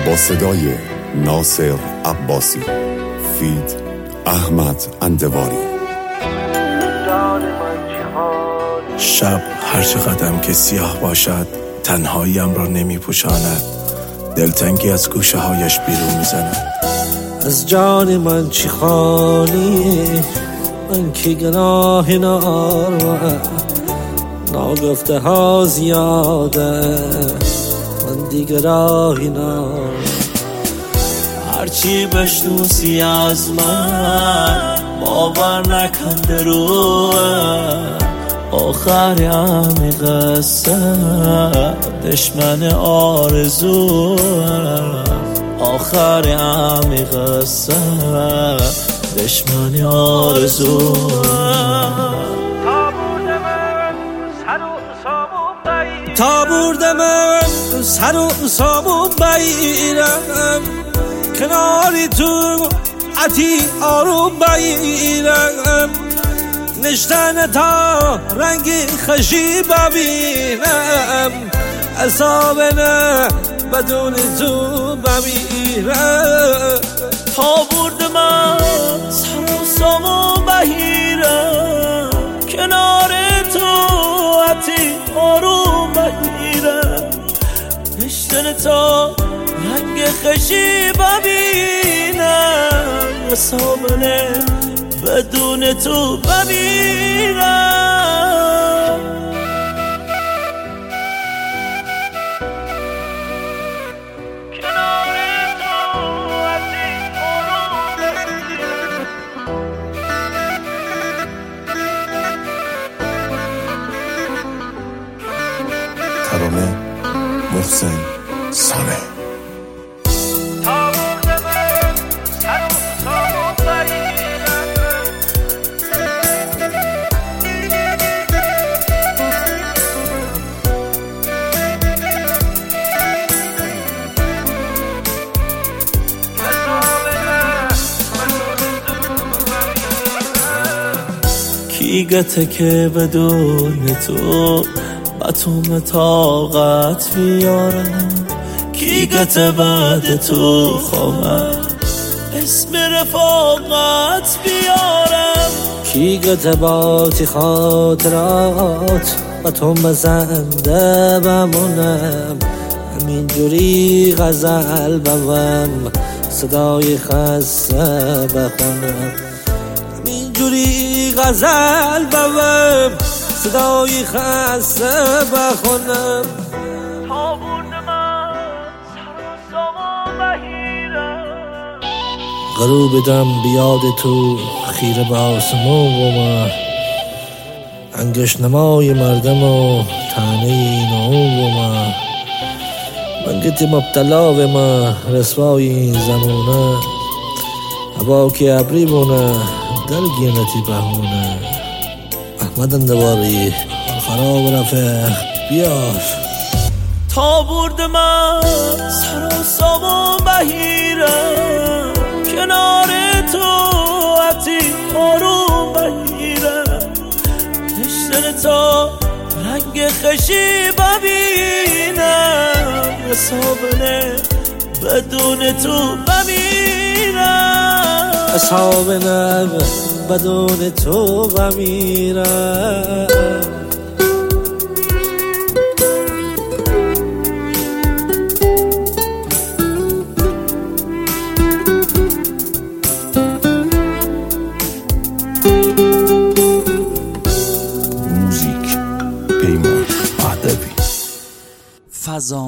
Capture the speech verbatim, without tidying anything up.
با صدای ناصر عباسی، فید احمد اندواری. شب هر چقدرم که سیاه باشد تنهاییم را نمی پوشاند، دلتنگی از گوشه هایش بیرون می زند. از جان من چی خالی، من که گناه نارم، ناگفته ها زیاده، من دیگه راهی نارم. هرچی بشنوسی از من باور نکن دروه، آخر همه قصه دشمن آرزو، آخر همه قصه دشمن آرزو. تا برده من سر و سامون بایرم، کناری تو عتی آروم بایرم، نشتن تا رنگی خشی ببینم، اصاب نه بدون تو بمیرم. تا برده من سر و سامون بایرم، کنار تو عتی آروم بایرم، نشتن تا رنگ خشی ببینم، حسابنه بدون تو بمیرم. کنار تو عزیز ترانه محسن سانه. کی گته که بدون تو بتوم طاقت بیارم، کی گته بعد تو خواهم اسم رفاقت بیارم، کی گته باتی خاطرات بتوم زنده بمونم، همینجوری غزل بوم صدای خسته بخونم، همینجوری غزل بوم صدای خسته بخونم. تا برده من سر و سامون بهیرم، غروب دم بیاد تو خیره به آسمون و من، انگشت نمای مردم و تنه این و من، من گتی مبتلا و من رسوای این زمونه، هوا که ابری بونه درگینتی بهونه. احمد اندواری خراب رفت بیار. تا برده من سر و سامون بهیرم، کنار تو عتی آروم بهیرم، نشتن تا رنگ خشی ببینم، حسابنه بدون تو بمیرم، حسابنه بدون تو بمیرم. موزیک پیمان مهدوی. فضا